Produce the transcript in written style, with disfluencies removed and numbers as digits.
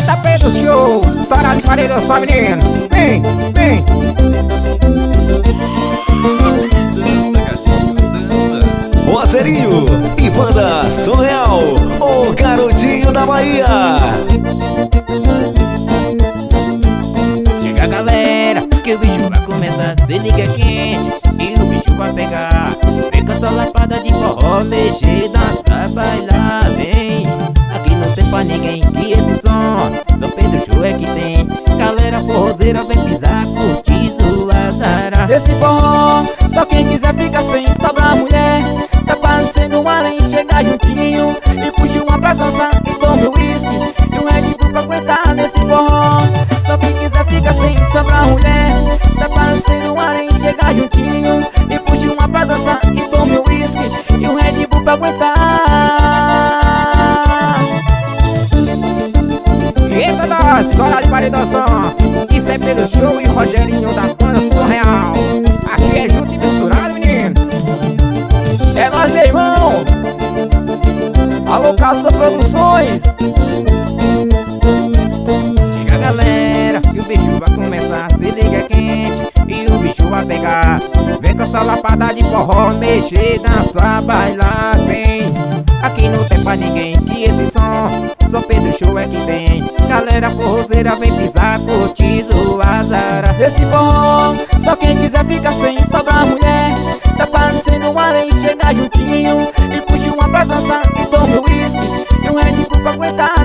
JP do show, história de paredão só, menino. Vem, vem. Dança, gatinho, dança. Rogerinho e banda Surreal, o garotinho da Bahia. Chega, galera, que o bicho vai começar. Se liga quente e o bicho vai pegar. Vem com essa lapada de forró, mexer, dançar, bailar, vem. Aqui não tem pra ninguém que esse som São Pedro Show é que tem. Galera forrozeira vem pisar, curtir, zoar, zarar. Esse forró, só quem quiser fica sem, sobra a mulher. Tá parecendo um além, chega juntinho e puxa uma pra dançar e tome o uísque e um Red Bull pra aguentar nesse forró. Só quem quiser fica sem, sobra a mulher. Tá parecendo um além, chega juntinho e puxa uma pra dançar e tome o uísque e um Red Bull pra aguentar. Eita, da história de paredão só. Isso é Pedro Show e o Rogerinho da banda Surreal. Aqui é junto e misturado, menino. É nóis, meu irmão. Alô, Casa Produções. Chega, galera, que o bicho vai começar. Se liga quente e o bicho vai pegar. Vem com essa lapada de forró, mexer, dançar, bailar, vem. Aqui não tem pra ninguém que esse som São Pedro Show é que tem. Galera forrozeira vem pisar, curtir, zoar, zarar. Esse forró, só quem quiser fica sem, sobra a mulher. Tá parecendo um além, chega juntinho e puxa uma pra dançar e tome o uísque e um Red Bull pra aguentar